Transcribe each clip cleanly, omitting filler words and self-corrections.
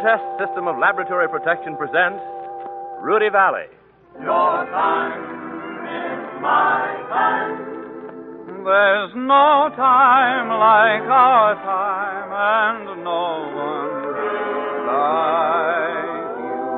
Test System of Laboratory Protection presents Rudy Valley. Your time is my time. There's no time like our time, and no one like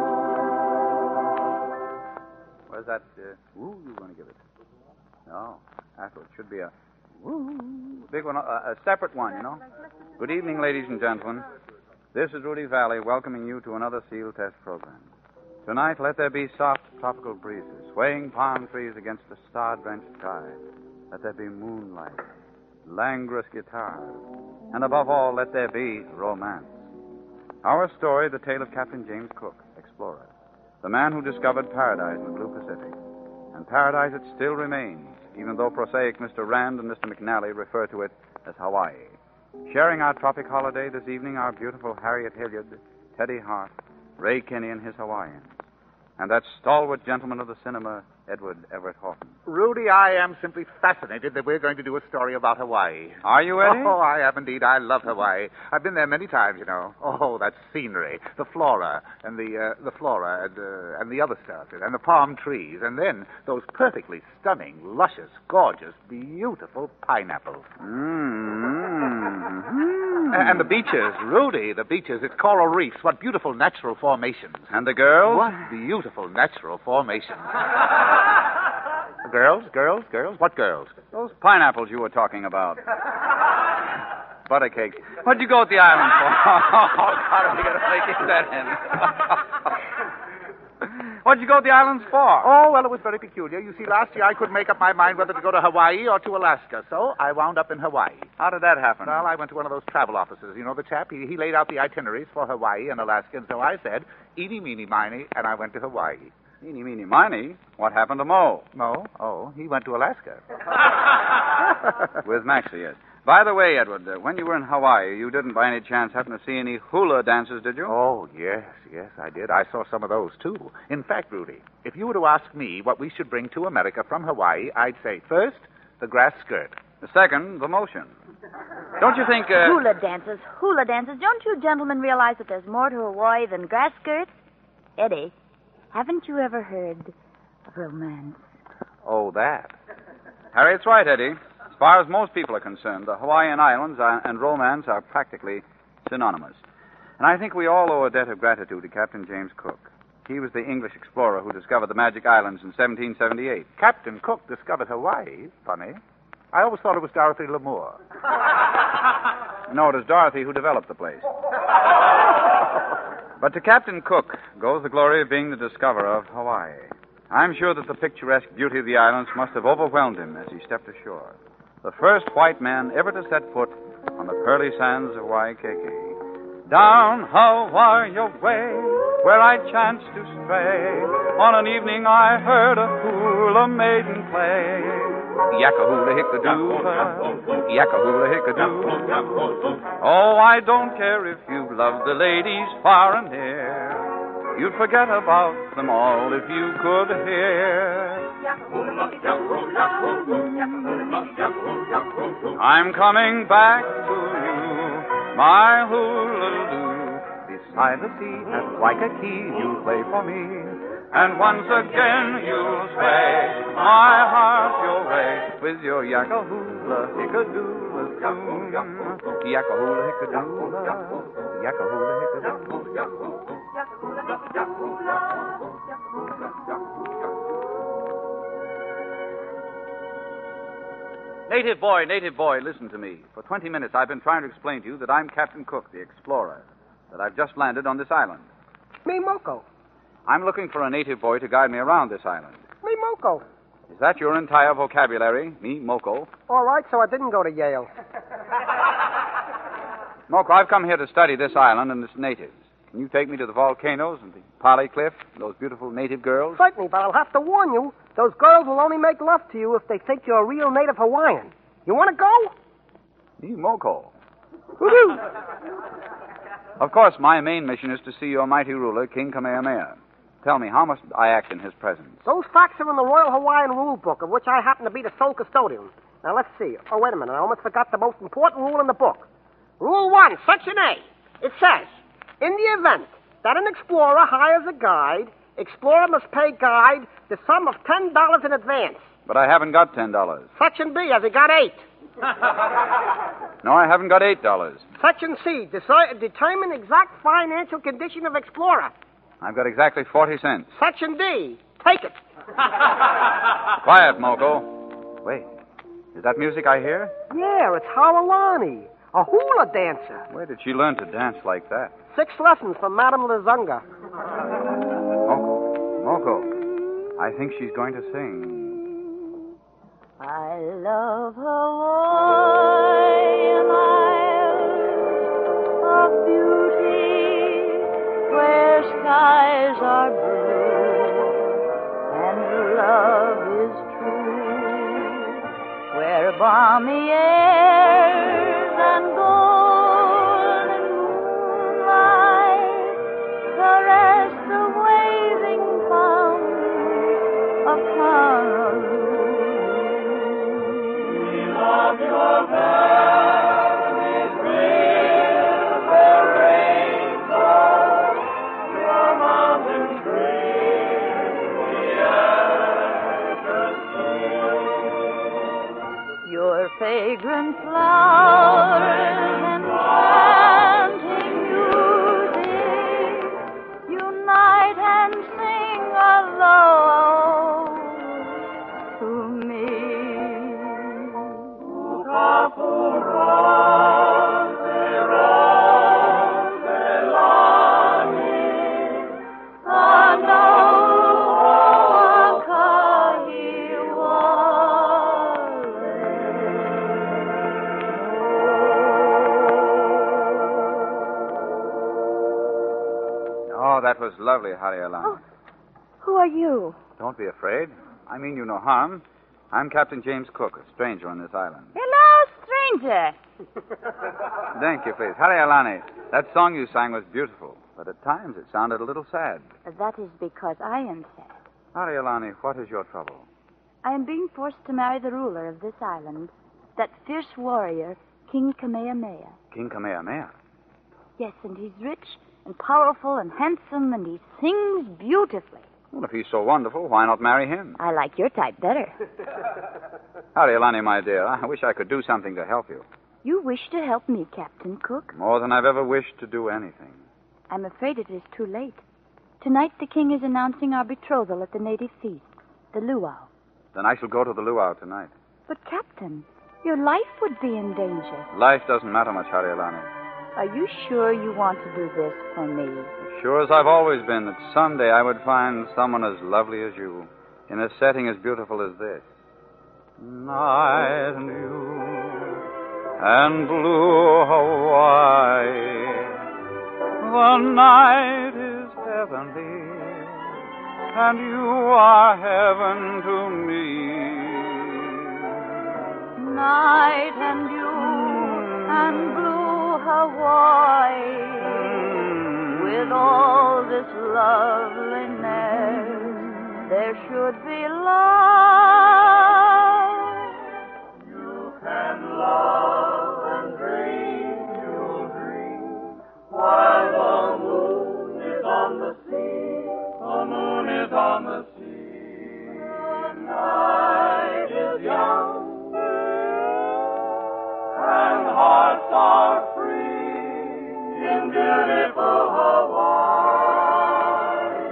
you. Where's that, woo you want to give it? No, after it should be a woo, big one, a separate one, you know. Good evening, ladies and gentlemen. This is Rudy Valley welcoming you to another SEAL test program. Tonight, let there be soft tropical breezes, swaying palm trees against a star-drenched sky. Let there be moonlight, languorous guitars, and above all, let there be romance. Our story, the tale of Captain James Cook, explorer, the man who discovered paradise in the blue Pacific. And paradise it still remains, even though prosaic Mr. Rand and Mr. McNally refer to it as Hawaii. Sharing our tropic holiday this evening, our beautiful Harriet Hilliard, Teddy Hart, Ray Kinney and his Hawaiians, and that stalwart gentleman of the cinema, Edward Everett Horton. Rudy, I am simply fascinated that we're going to do a story about Hawaii. Are you, Eddie? Oh, I am indeed. I love Hawaii. I've been there many times, you know. Oh, that scenery, the flora, and the the other stuff, and the palm trees, and then those perfectly stunning, luscious, gorgeous, beautiful pineapples. And the beaches, Rudy, the beaches. It's coral reefs. What beautiful natural formations. And the girls? What beautiful natural formations. Girls? What girls? Those pineapples you were talking about. Buttercakes. What'd you go to the island for? Oh, God, are we going to make that in? What'd you go to the islands for? Oh, well, it was very peculiar. You see, last year I couldn't make up my mind whether to go to Hawaii or to Alaska, so I wound up in Hawaii. How did that happen? Well, I went to one of those travel offices. You know the chap? He laid out the itineraries for Hawaii and Alaska, and so I said, eeny, meeny, miny, and I went to Hawaii. Eeny, meeny, miny. What happened to Mo? Mo? Oh, he went to Alaska. With Maxie, yes. By the way, Edward, when you were in Hawaii, you didn't by any chance happen to see any hula dances, did you? Oh, yes, I did. I saw some of those, too. In fact, Rudy, if you were to ask me what we should bring to America from Hawaii, I'd say, first, the grass skirt. The second, the motion. Don't you think... Hula dances. Don't you gentlemen realize that there's more to Hawaii than grass skirts? Eddie, haven't you ever heard of romance? Oh, that. Harriet's right, Eddie. As far as most people are concerned, the Hawaiian Islands and romance are practically synonymous. And I think we all owe a debt of gratitude to Captain James Cook. He was the English explorer who discovered the Magic Islands in 1778. Captain Cook discovered Hawaii? Funny. I always thought it was Dorothy Lamour. No, it is Dorothy who developed the place. But to Captain Cook goes the glory of being the discoverer of Hawaii. I'm sure that the picturesque beauty of the islands must have overwhelmed him as he stepped ashore. The first white man ever to set foot on the pearly sands of Waikiki. Down Hawaii way, where I chanced to stray, on an evening I heard a hula maiden play. Yakahula hickadoo, yakahula hickadoo. Oh, I don't care if you love the ladies far and near. You'd forget about them all if you could hear. I'm coming back to you, my hula-doo. Beside the sea at Waikiki you'll play for me, and once again you'll sway my heart your way with your yakahula hickadoola tune. Yakahula hickadoola, yakahula hickadoola. Native boy, listen to me. For 20 minutes I've been trying to explain to you that I'm Captain Cook, the explorer, that I've just landed on this island. Me Moko. I'm looking for a native boy to guide me around this island. Me Moko. Is that your entire vocabulary? Me, Moko? All right, so I didn't go to Yale. Moko, I've come here to study this island and its natives. Can you take me to the volcanoes and the Pali Cliff and those beautiful native girls? Certainly, but I'll have to warn you. Those girls will only make love to you if they think you're a real native Hawaiian. You want to go? Me, Moko. Woo-hoo. Of course, my main mission is to see your mighty ruler, King Kamehameha. Tell me, how must I act in his presence? Those facts are in the Royal Hawaiian Rule Book, of which I happen to be the sole custodian. Now, let's see. Oh, wait a minute. I almost forgot the most important rule in the book. Rule 1, Section A. It says, in the event that an explorer hires a guide. Explorer must pay guide the sum of $10 in advance. But I haven't got $10. Section B, has he got 8? No, I haven't got $8. Section C, determine exact financial condition of explorer. I've got exactly 40 cents. Section D, take it. Quiet, Moco. Wait, is that music I hear? Yeah, it's Haralani, a hula dancer. Where did she learn to dance like that? 6 lessons from Madame Lazunga. Moco, I think she's going to sing. I love Hawaiian Isles of beauty, where skies are blue and love is true, where balmy airs and golden moonlight caress the waving fountain of Honolulu. Of your valleys, river, rainbow, your mountain streams, the azure sea. Your fragrant flowers enchanting music unite and sing aloud to me. Oh, that was lovely, Harrielana. Oh, who are you? Don't be afraid. I mean you no harm. I'm Captain James Cook, a stranger on this island. Hello, stranger. Thank you, please. Harrielani, that song you sang was beautiful, but at times it sounded a little sad. That is because I am sad. Harrielani, what is your trouble? I am being forced to marry the ruler of this island, that fierce warrior, King Kamehameha. King Kamehameha? Yes, and he's rich and powerful and handsome, and he sings beautifully. Well, if he's so wonderful, why not marry him? I like your type better. Harrielani, my dear, I wish I could do something to help you. You wish to help me, Captain Cook? More than I've ever wished to do anything. I'm afraid it is too late. Tonight the king is announcing our betrothal at the native feast, the luau. Then I shall go to the luau tonight. But, Captain, your life would be in danger. Life doesn't matter much, Harrielani. Are you sure you want to do this for me? As sure as I've always been that someday I would find someone as lovely as you, in a setting as beautiful as this. Night and you and blue Hawaii. The night is heavenly, and you are heaven to me. Night and you and blue Hawaii, with all this loveliness, there should be love. You can love and dream, you'll dream, while the moon is on the sea, the moon is on the sea. The night is young, and hearts are free in beautiful Hawaii.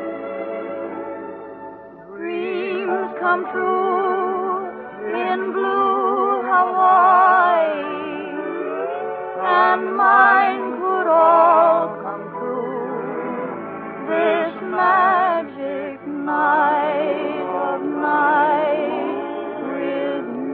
Dreams come true in blue Hawaii, and mine could all come true this magic night of night with you.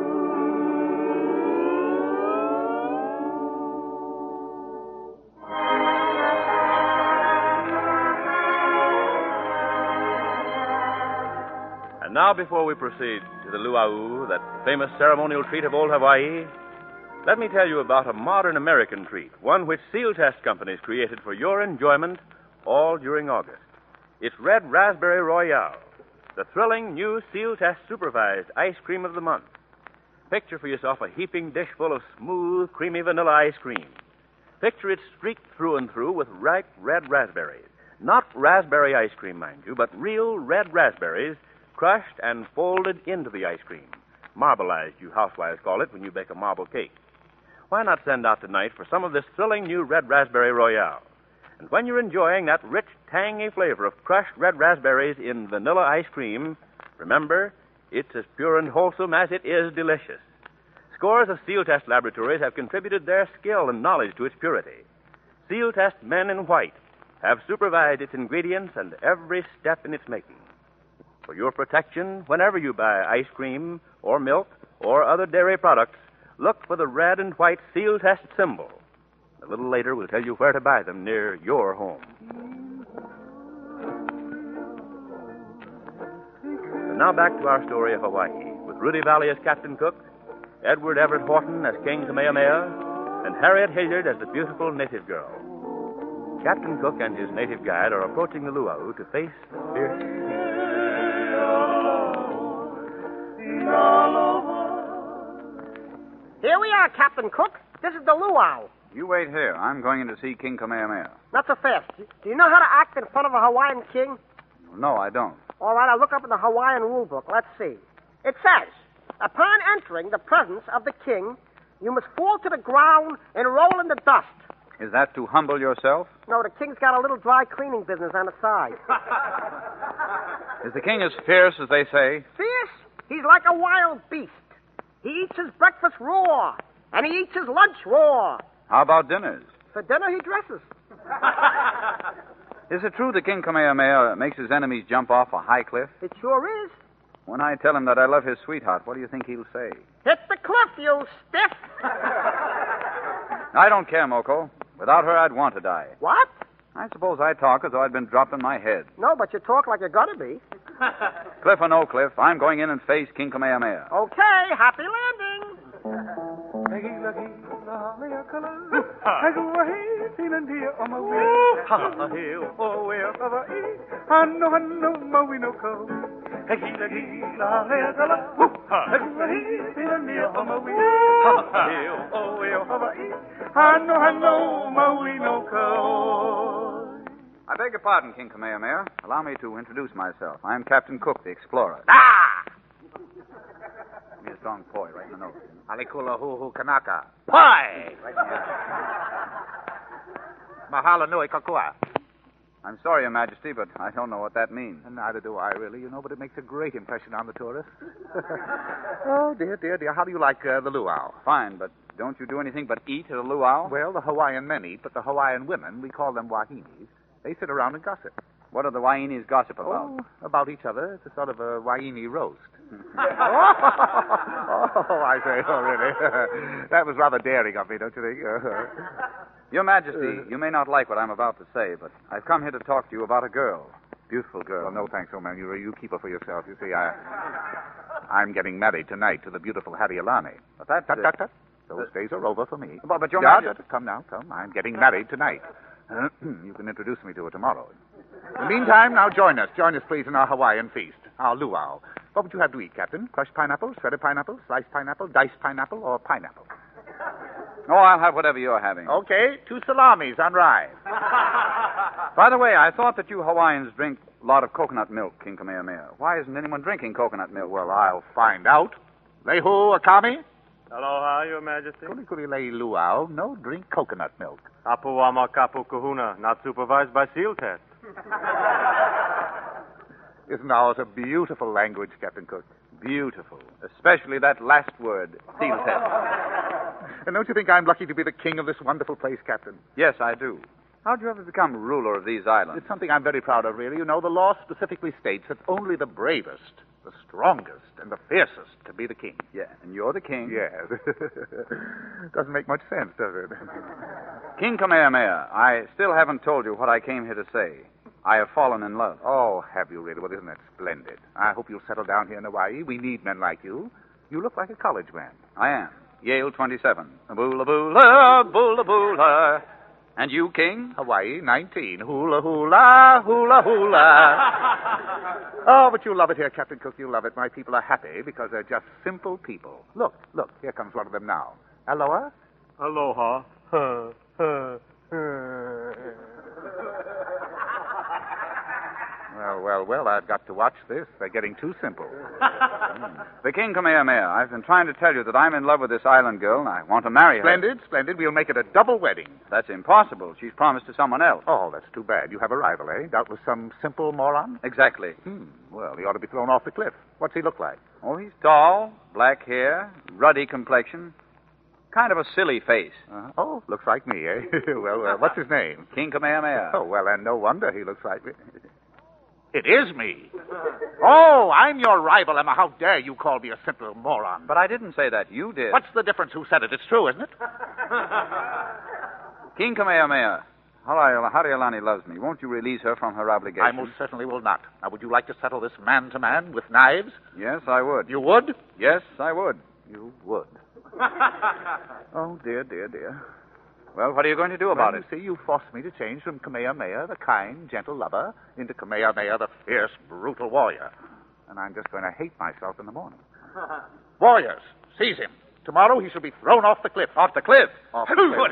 And now, before we proceed to the luau, that famous ceremonial treat of old Hawaii, let me tell you about a modern American treat, one which Seal Test Companies created for your enjoyment all during August. It's Red Raspberry Royale, the thrilling new Seal Test supervised ice cream of the month. Picture for yourself a heaping dish full of smooth, creamy vanilla ice cream. Picture it streaked through and through with ripe red raspberries. Not raspberry ice cream, mind you, but real red raspberries crushed and folded into the ice cream. Marbleized, you housewives call it when you bake a marble cake. Why not send out tonight for some of this thrilling new red raspberry royale? And when you're enjoying that rich, tangy flavor of crushed red raspberries in vanilla ice cream, remember, it's as pure and wholesome as it is delicious. Scores of Seal Test laboratories have contributed their skill and knowledge to its purity. Seal Test men in white have supervised its ingredients and every step in its making. For your protection, whenever you buy ice cream or milk or other dairy products, look for the red and white Seal Test symbol. A little later, we'll tell you where to buy them near your home. And now back to our story of Hawaii, with Rudy Valley as Captain Cook, Edward Everett Horton as King Kamehameha, and Harriet Hilliard as the beautiful native girl. Captain Cook and his native guide are approaching the luau to face the fierce sea. Here we are, Captain Cook. This is the luau. You wait here. I'm going in to see King Kamehameha. Not so fast. Do you know how to act in front of a Hawaiian king? No, I don't. All right, I'll look up in the Hawaiian rule book. Let's see. It says, upon entering the presence of the king, you must fall to the ground and roll in the dust. Is that to humble yourself? No, the king's got a little dry cleaning business on the side. Is the king as fierce as they say? Fierce? He's like a wild beast. He eats his breakfast raw, and he eats his lunch raw. How about dinners? For dinner, he dresses. Is it true that King Kamehameha makes his enemies jump off a high cliff? It sure is. When I tell him that I love his sweetheart, what do you think he'll say? Hit the cliff, you stiff. I don't care, Moko. Without her, I'd want to die. What? I suppose I talk as though I'd been dropped on my head. No, but you talk like you're gonna be. Cliff or no cliff, I'm going in and face King Kamehameha. Okay, happy landing. I beg your pardon, King Kamehameha. Allow me to introduce myself. I'm Captain Cook, the explorer. Ah! Give me a strong poi right in the nose. Alikula huhu kanaka. Poi! Right in the eye. Mahala nui kakua. I'm sorry, Your Majesty, but I don't know what that means. And neither do I, really, but it makes a great impression on the tourists. Oh, dear. How do you like the luau? Fine, but don't you do anything but eat at a luau? Well, the Hawaiian men eat, but the Hawaiian women, we call them wahinis, they sit around and gossip. What do the Waiinis gossip about? Oh, about each other. It's a sort of a Waini roast. I say, really? That was rather daring of me, don't you think? Your Majesty, you may not like what I'm about to say, but I've come here to talk to you about a girl. Beautiful girl. Well, no thanks, old man. You keep her for yourself. You see, I'm getting married tonight to the beautiful Harialani. But that's... Tut. Those days are over for me. But Your Majesty... Come now. I'm getting married tonight. You can introduce me to her tomorrow. In the meantime, now join us. Join us, please, in our Hawaiian feast, our luau. What would you have to eat, Captain? Crushed pineapple, shredded pineapple, sliced pineapple, diced pineapple, or pineapple? Oh, I'll have whatever you're having. Okay, 2 salamis on rye. By the way, I thought that you Hawaiians drink a lot of coconut milk, King Kamehameha. Why isn't anyone drinking coconut milk? Well, I'll find out. Lehu Akami? Aloha, Your Majesty. Kuli lei luau, no drink coconut milk. Apuama kapu kahuna, not supervised by Seal Test. Isn't ours a beautiful language, Captain Cook? Beautiful. Especially that last word, Seal Test. And don't you think I'm lucky to be the king of this wonderful place, Captain? Yes, I do. How'd you ever become ruler of these islands? It's something I'm very proud of, really. The law specifically states that only the bravest, the strongest, and the fiercest can be the king. Yeah, and you're the king. Yes. Doesn't make much sense, does it? King Kamehameha, I still haven't told you what I came here to say. I have fallen in love. Oh, have you really? Well, isn't that splendid? I hope you'll settle down here in Hawaii. We need men like you. You look like a college man. I am. Yale 27. Boola boola, boola boola. And you, King? Hawaii 19. Hula hula, hula hula. Oh, but you love it here, Captain Cook. You love it. My people are happy because they're just simple people. Look. Here comes one of them now. Aloha? Aloha. Well, I've got to watch this. They're getting too simple. The King Kamehameha, I've been trying to tell you that I'm in love with this island girl and I want to marry her. Splendid. We'll make it a double wedding. That's impossible. She's promised to someone else. Oh, that's too bad. You have a rival, eh? Doubtless some simple moron? Exactly. Well, he ought to be thrown off the cliff. What's he look like? Oh, he's tall, black hair, ruddy complexion, kind of a silly face. Oh, looks like me, eh? well, what's his name? King Kamehameha. Oh, well, and no wonder he looks like me. It is me. Oh, I'm your rival, Emma. How dare you call me a simple moron? But I didn't say that. You did. What's the difference who said it? It's true, isn't it? King Kamehameha, Harialani loves me. Won't you release her from her obligation? I most certainly will not. Now, would you like to settle this man-to-man with knives? Yes, I would. You would? Yes, I would. You would. Oh, dear. Well, what are you going to do about it? You see, you forced me to change from Kamehameha, the kind, gentle lover, into Kamehameha, the fierce, brutal warrior. And I'm just going to hate myself in the morning. Warriors, seize him. Tomorrow he shall be thrown off the cliff. Off the cliff? Off the cliff.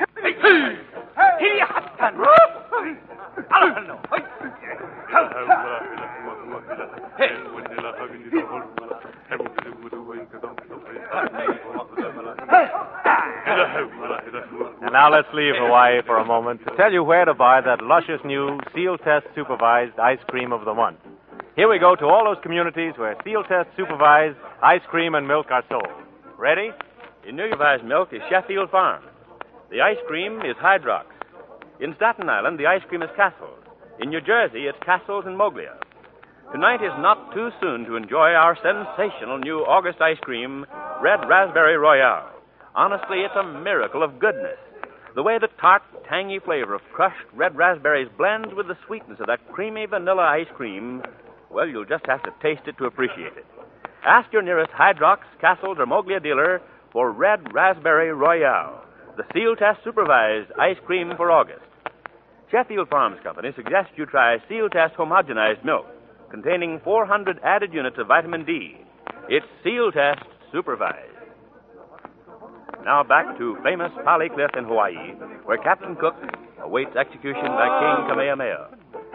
And now let's leave Hawaii for a moment to tell you where to buy that luscious new Seal Test Supervised Ice Cream of the Month. Here we go to all those communities where Seal Test Supervised ice cream and milk are sold. Ready? In New York, milk is Sheffield Farm. The ice cream is Hydrox. In Staten Island, the ice cream is Castle's. In New Jersey, it's Castle's and Moglia. Tonight is not too soon to enjoy our sensational new August ice cream, Red Raspberry Royale. Honestly, it's a miracle of goodness. The way the tart, tangy flavor of crushed red raspberries blends with the sweetness of that creamy vanilla ice cream, well, you'll just have to taste it to appreciate it. Ask your nearest Hydrox, Castle's, or Moglia dealer for Red Raspberry Royale, the Seal Test Supervised ice cream for August. Sheffield Farms Company suggests you try Seal Test Homogenized Milk, containing 400 added units of vitamin D. It's Seal Test Supervised. Now back to famous Pali Cliff in Hawaii, where Captain Cook awaits execution by King Kamehameha.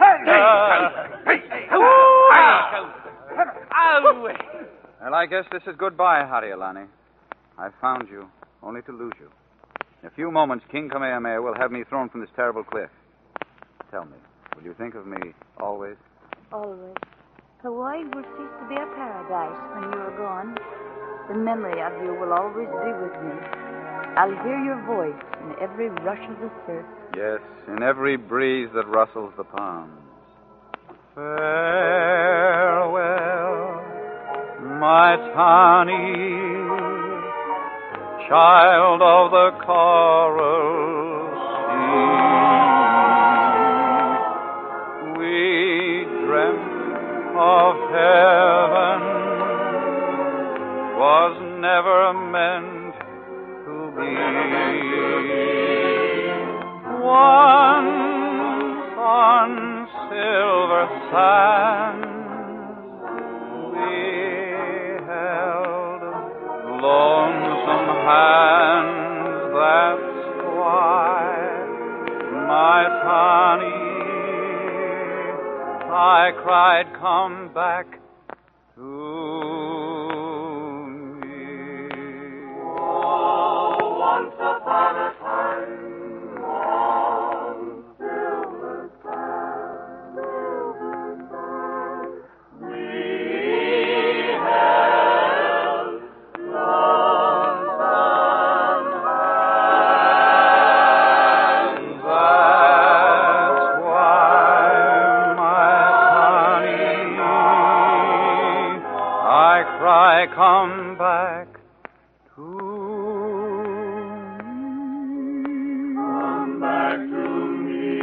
Well, I guess this is goodbye, Harialani. I found you, only to lose you. In a few moments, King Kamehameha will have me thrown from this terrible cliff. Tell me, will you think of me always? Always. Hawaii will cease to be a paradise when you are gone. The memory of you will always be with me. I'll hear your voice in every rush of the surf. Yes, in every breeze that rustles the palms. Farewell, my Tani, child of the coral sea. We dreamt of heaven, was never meant to be. Once on silver sands we held lonesome hands. That's why, my Tani, I cried, come back to me. Oh, once upon a time, on silver sands, we held lonesome hands. That's why, my honey, I cry, come back to me. Come back to me.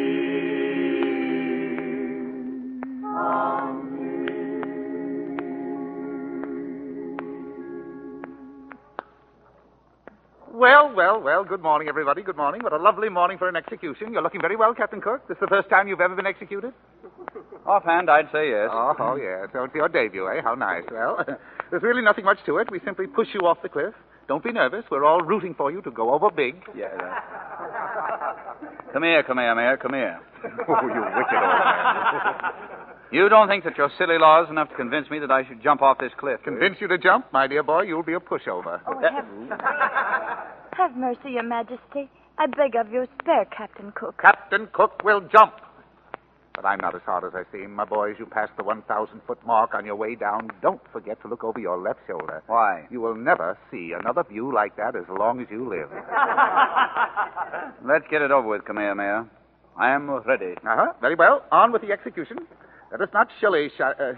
Well, good morning, everybody. Good morning. What a lovely morning for an execution. You're looking very well, Captain Kirk. This is the first time you've ever been executed? Offhand, I'd say yes. Oh, yes. So it's your debut, eh? How nice. Well, there's really nothing much to it. We simply push you off the cliff, Don't be nervous. We're all rooting for you to go over big. Yeah. Come here, Kamehameha, come here. Oh, you wicked old man. You don't think that your silly law is enough to convince me that I should jump off this cliff? Convince you to jump, my dear boy, you'll be a pushover. Oh, have mercy, Your Majesty. I beg of you, spare Captain Cook. Captain Cook will jump. But I'm not as hard as I seem. My boys, you passed the 1,000-foot mark on your way down. Don't forget to look over your left shoulder. Why? You will never see another view like that as long as you live. Let's get it over with, Kamehameha. I am ready. Uh-huh. Very well. On with the execution. Let us not shilly...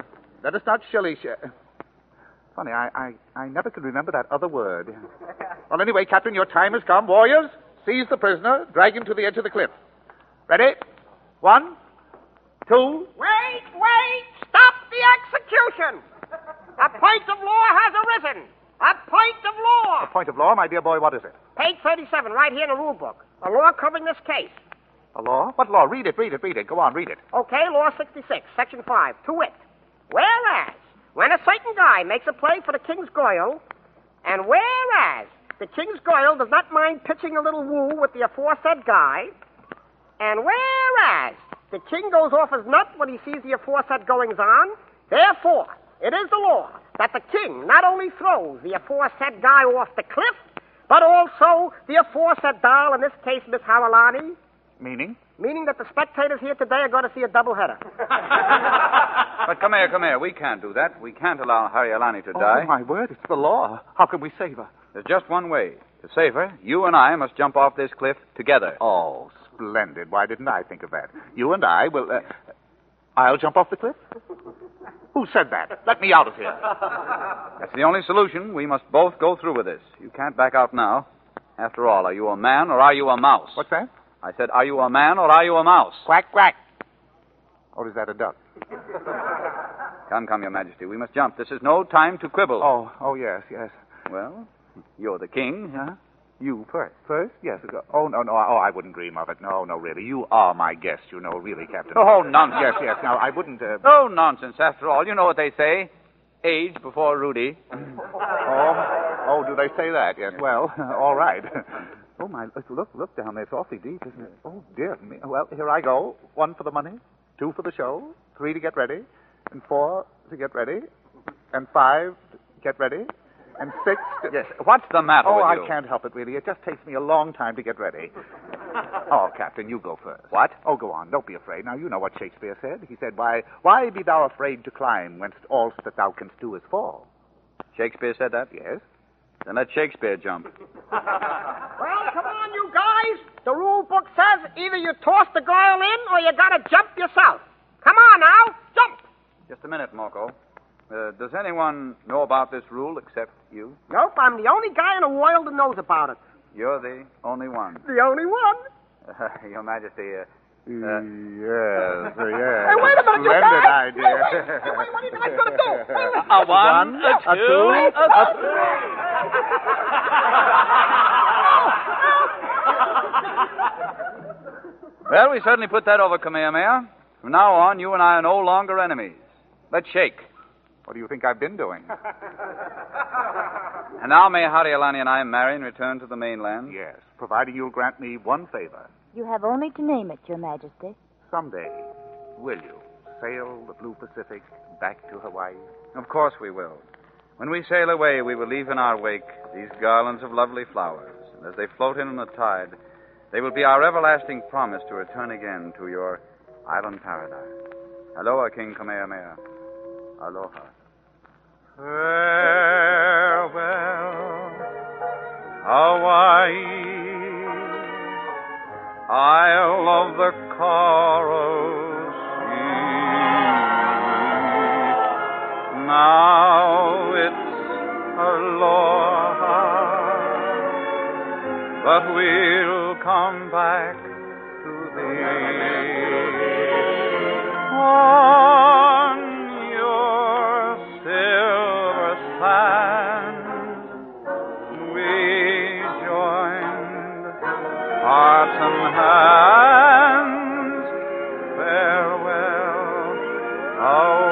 Funny, I never can remember that other word. Well, anyway, Captain, your time has come. Warriors, seize the prisoner. Drag him to the edge of the cliff. Ready? 1, 2... Wait! Stop the execution! A point of law has arisen. A point of law. A point of law, my dear boy, what is it? Page 37, right here in the rule book. A law covering this case. A law? What law? Read it. Go on, read it. Okay, Law 66, Section 5, to wit. Whereas, when a certain guy makes a play for the King's Goyle, and whereas the King's Goyle does not mind pitching a little woo with the aforesaid guy, and whereas the King goes off his nut when he sees the aforesaid goings-on, therefore, it is the law that the King not only throws the aforesaid guy off the cliff, but also the aforesaid doll, in this case, Miss Harilani. Meaning? Meaning that the spectators here today are going to see a doubleheader. But come here. We can't do that. We can't allow Harilani to die. Oh, my word, it's the law. How can we save her? There's just one way. To save her, you and I must jump off this cliff together. Oh, splendid. Why didn't I think of that? You and I will... I'll jump off the cliff? Who said that? Let me out of here. That's the only solution. We must both go through with this. You can't back out now. After all, are you a man or are you a mouse? What's that? I said, are you a man or are you a mouse? Quack, quack. Or is that a duck? Come, Your Majesty. We must jump. This is no time to quibble. Oh, yes. Well, you're the king. Huh? You first. First? Yes. Oh, no. Oh, I wouldn't dream of it. No, really. You are my guest, really, Captain. Oh, nonsense. Yes. Now, I wouldn't... Oh, nonsense. After all, you know what they say. Age before Rudy. Oh, do they say that? Yes. Well, all right. Oh, my, look down there. It's awfully deep, isn't it? Oh, dear me. Well, here I go. 1 for the money, 2 for the show, 3 to get ready, and 4 to get ready, and 5 to get ready, and 6 to... Yes, what's the matter with you? Oh, I can't help it, really. It just takes me a long time to get ready. Oh, Captain, you go first. What? Oh, go on. Don't be afraid. Now, you know what Shakespeare said. He said, Why be thou afraid to climb, whence all that thou canst do is fall? Shakespeare said that? Yes. Then let Shakespeare jump. Well, come on, you guys. The rule book says either you toss the girl in or you got to jump yourself. Come on now, jump. Just a minute, Morco. Does anyone know about this rule except you? Nope, I'm the only guy in the world that knows about it. You're the only one. The only one? Your Majesty, Yes. Hey, wait a minute, you Splendid guys. idea. Wait, what do you think I'm going to do? Wait. a one, a two, a three. Well, we certainly put that over, Kamehameha. From now on, you and I are no longer enemies. Let's shake. What do you think I've been doing? And now may Harilani and I marry and return to the mainland? Yes, providing you'll grant me one favor. You have only to name it, Your Majesty. Someday, will you sail the blue Pacific back to Hawaii? Of course we will. When we sail away, we will leave in our wake these garlands of lovely flowers. And as they float in on the tide, they will be our everlasting promise to return again to your island paradise. Aloha, King Kamehameha. Aloha. Farewell, Hawaii. Isle of the coral sea. Now it's aloha, but we'll come back to thee on your silver sands. We joined hearts and hands. Farewell,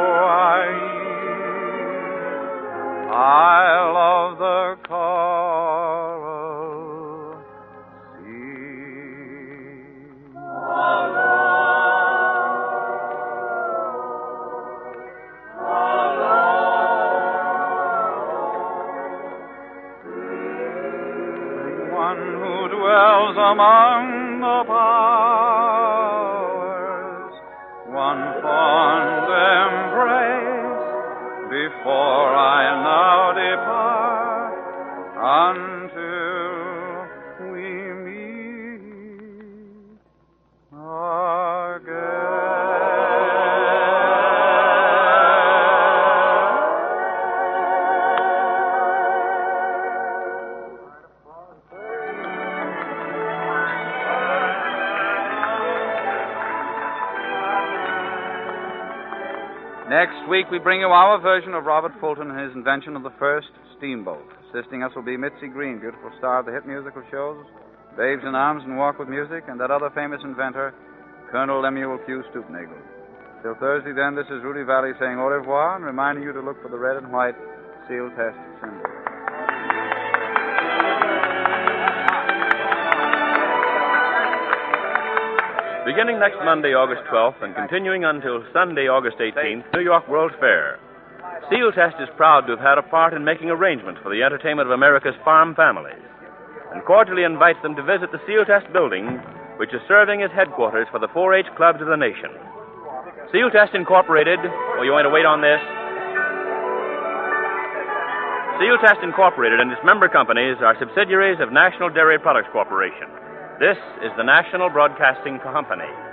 Hawaii, Isle of the coral. among the powers, one fond embrace before I now depart until we meet again. Next week, we bring you our version of Robert Fulton and his invention of the first steamboat. Assisting us will be Mitzi Green, beautiful star of the hit musical shows, Babes in Arms and Walk with Music, and that other famous inventor, Colonel Lemuel Q. Stoopnagle. Till Thursday, then, this is Rudy Valley saying au revoir and reminding you to look for the red and white seal test symbol. Beginning next Monday, August 12th, and continuing until Sunday, August 18th, New York World's Fair. Seal Test is proud to have had a part in making arrangements for the entertainment of America's farm families, and cordially invites them to visit the Seal Test building, which is serving as headquarters for the 4-H clubs of the nation. Seal Test Incorporated, oh, you want to wait on this? Seal Test Incorporated and its member companies are subsidiaries of National Dairy Products Corporation. This is the National Broadcasting Company.